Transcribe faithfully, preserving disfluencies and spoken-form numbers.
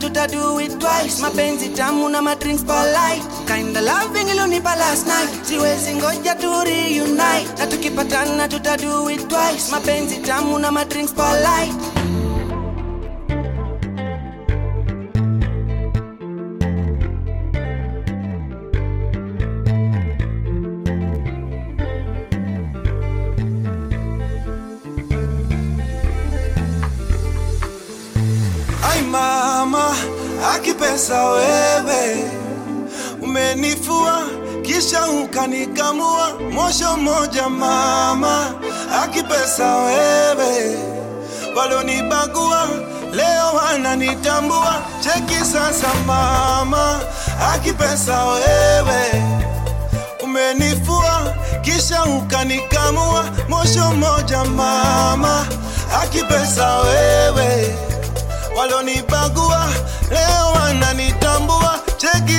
tuta do it twice. Mapenzi tamu na ma drinks polite. Kinda loving ilonipa last night. Siwezi ngoja tu reunite. Na tukipatana tuta do it twice. Mapenzi tamu na ma drinks polite. Ay mama, akipesa wewe umenifua kisha ukanikamua mosho moja mama. Akipesa wewe walonibagua leo wananitambua. Cheki sasa mama, akipesa wewe umenifua kisha ukanikamua mosho moja mama. Akipesa wewe walonibagua leo wananitambua. Cheki